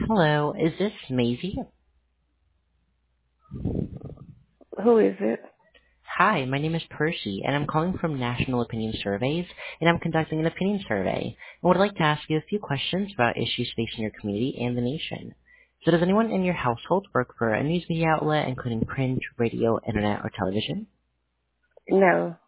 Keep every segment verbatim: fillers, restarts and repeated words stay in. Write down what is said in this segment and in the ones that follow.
Hello, is this Maisie? Who is it? Hi, my name is Percy, and I'm calling from National Opinion Surveys, and I'm conducting an opinion survey. I would like to ask you a few questions about issues facing your community and the nation. So does anyone in your household work for a news media outlet, including print, radio, internet, or television? No.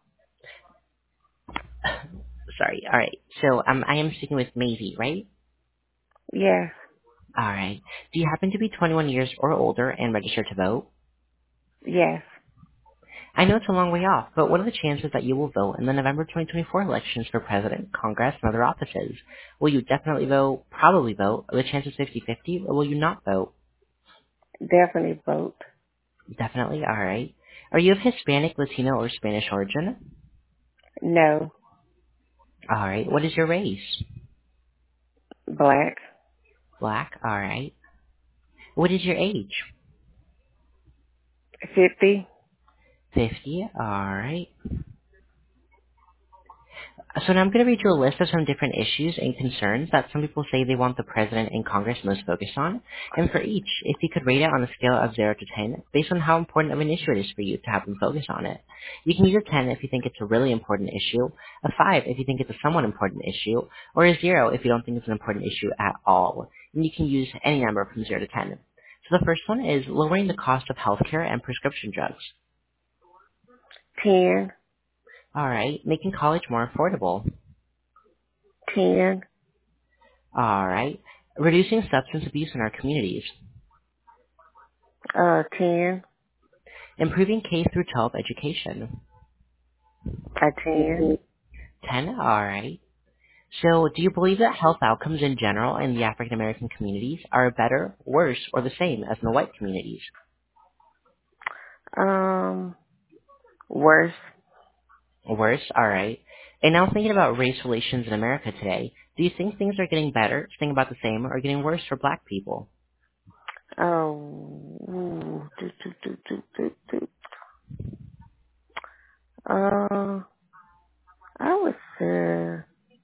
Sorry, alright. So um, I am speaking with Maisie, right? Yes. Alright. Do you happen to be twenty-one years or older and registered to vote? Yes. I know it's a long way off, but what are the chances that you will vote in the November twenty twenty-four elections for president, Congress, and other offices? Will you definitely vote, probably vote, are the chances fifty-fifty, or will you not vote? Definitely vote. Definitely, alright. Are you of Hispanic, Latino, or Spanish origin? No. Alright. What is your race? Black. Black, alright. What is your age? Fifty. fifty, alright. So now I'm going to read you a list of some different issues and concerns that some people say they want the president and Congress most focused on. And for each, if you could rate it on a scale of zero to ten, based on how important of an issue it is for you to have them focus on it. You can use a ten if you think it's a really important issue, a five if you think it's a somewhat important issue, or a zero if you don't think it's an important issue at all. And you can use any number from zero to ten. So the first one is lowering the cost of healthcare and prescription drugs. Ten. Alright, making college more affordable. Ten. All right. Reducing substance abuse in our communities. Uh, ten. Improving K through twelve education. A ten. ten. All right. So, do you believe that health outcomes in general in the African American communities are better, worse, or the same as in the white communities? Um, worse. Worse. All right. And now thinking about race relations in America today, do you think things are getting better, staying about the same, or getting worse for black people? Oh, ooh, do, do, do, do, do, do. Uh, I would say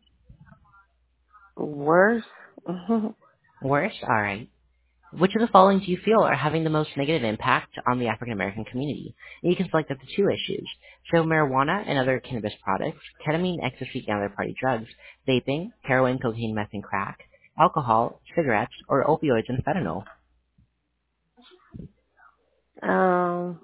worse. Worse. All right. Which of the following do you feel are having the most negative impact on the African American community? And you can select up to two issues. So marijuana and other cannabis products, ketamine, ecstasy, and other party drugs, vaping, heroin, cocaine, meth, and crack, alcohol, cigarettes, or opioids and fentanyl. um,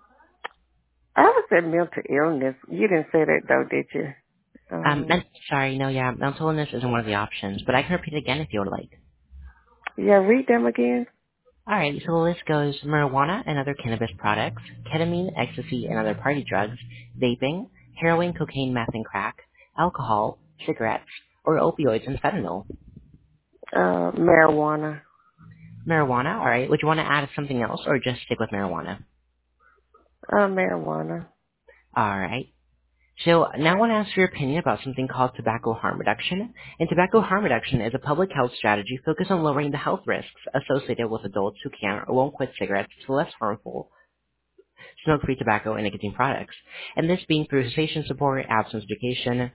I would say mental illness. You didn't say that though, did you? Um, Um, men- sorry, no, yeah, mental illness isn't one of the options, but I can repeat it again if you would like. yeah, read them again. Alright, so the list goes marijuana and other cannabis products, ketamine, ecstasy, and other party drugs, vaping, heroin, cocaine, meth, and crack, alcohol, cigarettes, or opioids and fentanyl. Uh, marijuana. Marijuana, alright. Would you want to add something else or just stick with marijuana? Uh, marijuana. Alright. So now I want to ask your opinion about something called tobacco harm reduction. And tobacco harm reduction is a public health strategy focused on lowering the health risks associated with adults who can't or won't quit cigarettes to less harmful smoke-free tobacco and nicotine products. And this being through cessation support, abstinence education,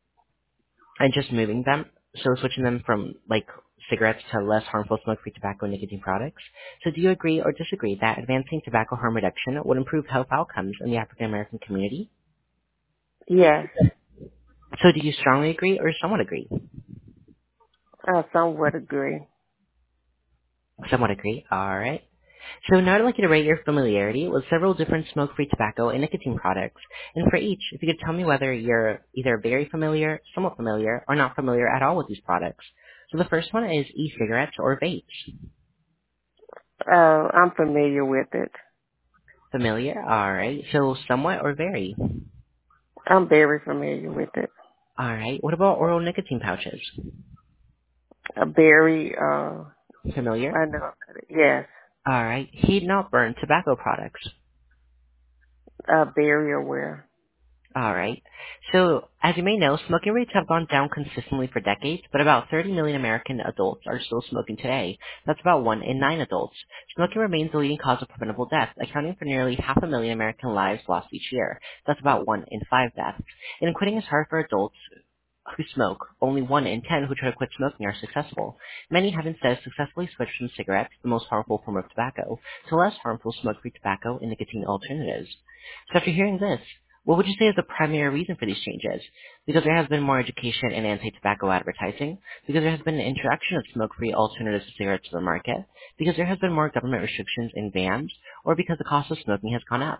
and just moving them, so switching them from like cigarettes to less harmful smoke-free tobacco and nicotine products. So do you agree or disagree that advancing tobacco harm reduction would improve health outcomes in the African American community? Yes. So do you strongly agree or somewhat agree? I somewhat agree. Somewhat agree. All right. So now I'd like you to rate your familiarity with several different smoke-free tobacco and nicotine products. And for each, if you could tell me whether you're either very familiar, somewhat familiar, or not familiar at all with these products. So the first one is e-cigarettes or vapes. Uh, I'm familiar with it. Familiar? Alright. So somewhat or very? I'm very familiar with it. Alright. What about oral nicotine pouches? A very, uh, Familiar? I know. Yes. Alright. Heat not burn tobacco products. Uh, very aware. Alright. So, as you may know, smoking rates have gone down consistently for decades, but about thirty million American adults are still smoking today. That's about one in nine adults. Smoking remains the leading cause of preventable death, accounting for nearly half a million American lives lost each year. That's about one in five deaths. And quitting is hard for adults who smoke, only one in ten who try to quit smoking are successful. Many have instead successfully switched from cigarettes, the most harmful form of tobacco, to less harmful smoke-free tobacco and nicotine alternatives. So after hearing this, what would you say is the primary reason for these changes? Because there has been more education in anti-tobacco advertising, because there has been an introduction of smoke-free alternatives to cigarettes to the market, because there has been more government restrictions and bans, or because the cost of smoking has gone up?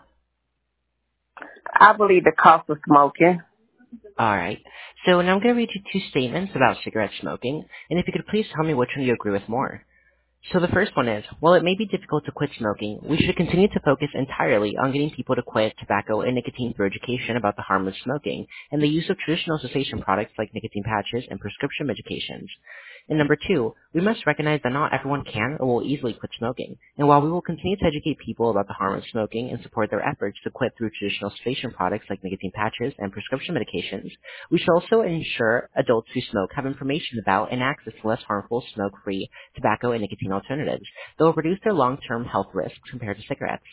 I believe the cost of smoking. All right. So now I'm going to read you two statements about cigarette smoking, and if you could please tell me which one you agree with more. So the first one is, while it may be difficult to quit smoking, we should continue to focus entirely on getting people to quit tobacco and nicotine through education about the harm of smoking and the use of traditional cessation products like nicotine patches and prescription medications. And number two, we must recognize that not everyone can or will easily quit smoking. And while we will continue to educate people about the harm of smoking and support their efforts to quit through traditional cessation products like nicotine patches and prescription medications, we should also ensure adults who smoke have information about and access to less harmful smoke-free tobacco and nicotine alternatives that will reduce their long-term health risks compared to cigarettes.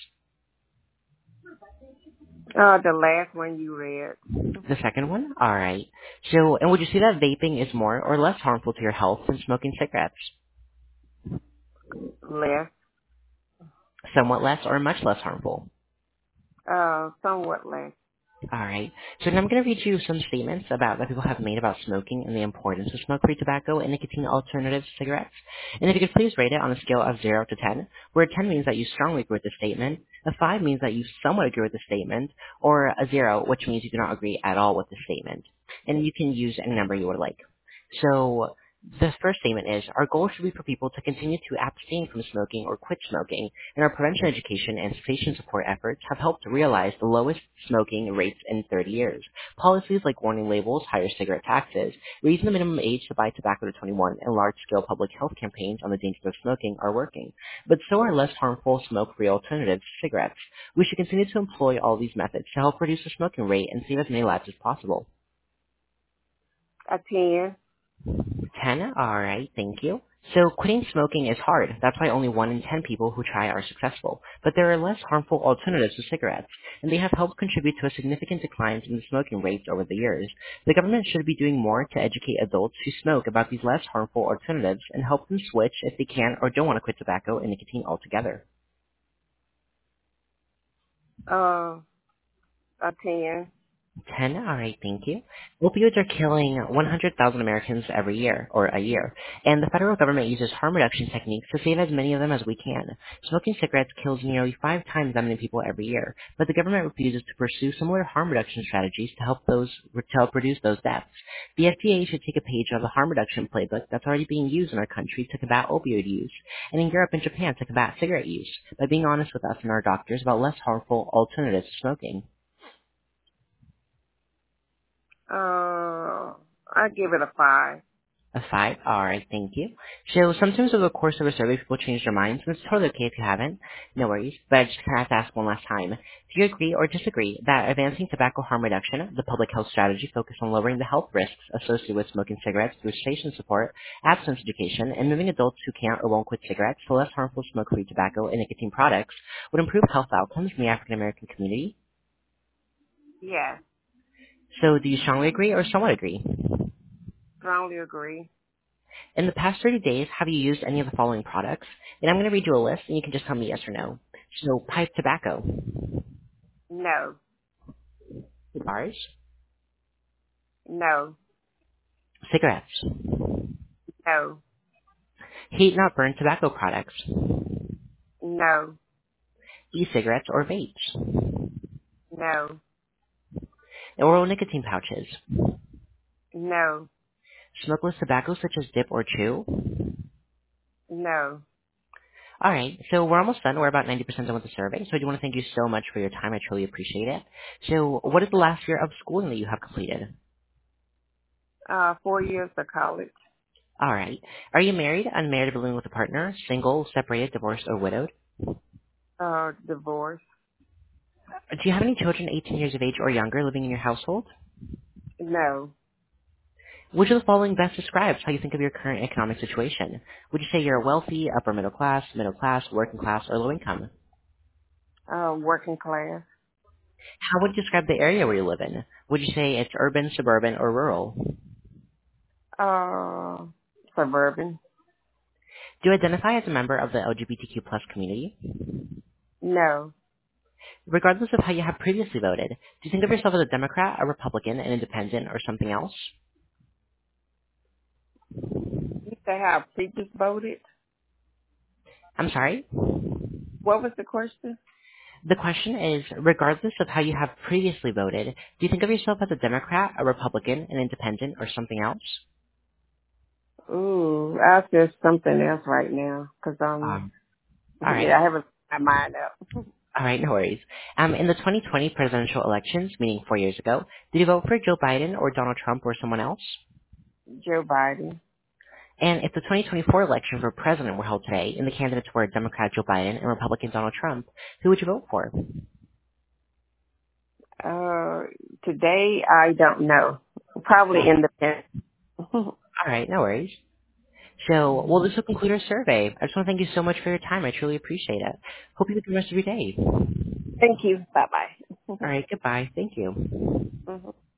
Uh, the last one you read. The second one? Alright. So, and would you say that vaping is more or less harmful to your health than smoking cigarettes? Less. Somewhat less or much less harmful? Uh, somewhat less. Alright. So now I'm going to read you some statements about that people have made about smoking and the importance of smoke-free tobacco and nicotine alternatives to cigarettes. And if you could please rate it on a scale of zero to ten, where ten means that you strongly agree with the statement, a five means that you somewhat agree with the statement, or a zero, which means you do not agree at all with the statement. And you can use any number you would like. So, the first statement is, our goal should be for people to continue to abstain from smoking or quit smoking, and our prevention education and cessation support efforts have helped to realize the lowest smoking rates in thirty years. Policies like warning labels, higher cigarette taxes, raising the minimum age to buy tobacco to twenty-one, and large-scale public health campaigns on the dangers of smoking are working. But so are less harmful smoke-free alternatives to cigarettes. We should continue to employ all these methods to help reduce the smoking rate and save as many lives as possible. A ten. ten? Alright, thank you. So quitting smoking is hard. That's why only one in ten people who try are successful. But there are less harmful alternatives to cigarettes, and they have helped contribute to a significant decline in the smoking rates over the years. The government should be doing more to educate adults who smoke about these less harmful alternatives and help them switch if they can or don't want to quit tobacco and nicotine altogether. Uh, a ten. ten? Alright, thank you. Opioids are killing one hundred thousand Americans every year, or a year, and the federal government uses harm reduction techniques to save as many of them as we can. Smoking cigarettes kills nearly five times that many people every year, but the government refuses to pursue similar harm reduction strategies to help those to help reduce those deaths. The F D A should take a page out of the harm reduction playbook that's already being used in our country to combat opioid use, and in Europe and Japan to combat cigarette use, by being honest with us and our doctors about less harmful alternatives to smoking. Uh, I give it a five. A five? Alright, thank you. So sometimes over the course of a survey, people change their minds, and it's totally okay if you haven't. No worries. But I just kind of have to ask one last time. Do you agree or disagree that advancing tobacco harm reduction, the public health strategy focused on lowering the health risks associated with smoking cigarettes through cessation support, abstinence education, and moving adults who can't or won't quit cigarettes to less harmful smoke-free tobacco and nicotine products would improve health outcomes in the African American community? Yes. So do you strongly agree or somewhat agree? Strongly agree. In the past thirty days, have you used any of the following products? And I'm going to read you a list, and you can just tell me yes or no. So, pipe tobacco, No. cigars, No. cigarettes, No. heat not burn tobacco products, No. e-cigarettes or vapes, No. oral nicotine pouches, No. smokeless tobacco such as dip or chew. No. All right, so we're almost done. We're about ninety percent done with the survey, so I do want to thank you so much for your time. I truly appreciate it. So, what is the last year of schooling that you have completed? Uh, four years of college. All right. Are you married, unmarried, or living with a partner, single, separated, divorced, or widowed? Uh, divorce. Do you have any children eighteen years of age or younger living in your household? No. Which of the following best describes how you think of your current economic situation? Would you say you're wealthy, upper middle class, middle class, working class, or low income? Uh, working class. How would you describe the area where you live in? Would you say it's urban, suburban, or rural? Uh, suburban. Do you identify as a member of the L G B T Q plus community? No. Regardless of how you have previously voted, do you think of yourself as a Democrat, a Republican, an independent, or something else? You say how I previous voted? I'm sorry? What was the question? The question is, regardless of how you have previously voted, do you think of yourself as a Democrat, a Republican, an independent, or something else? Ooh, I said something else right now, cause um, Um, all yeah, right. I haven't my mind up. All right, no worries. Um, in the twenty twenty presidential elections, meaning four years ago, did you vote for Joe Biden or Donald Trump or someone else? Joe Biden. And if the twenty twenty-four election for president were held today, and the candidates were Democrat Joe Biden and Republican Donald Trump, who would you vote for? Uh, today I don't know. Probably independent. All right, no worries. So, well, this will conclude our survey. I just want to thank you so much for your time. I truly appreciate it. Hope you have a good rest of your day. Thank you. Bye bye. All right, goodbye. Thank you. Mhm.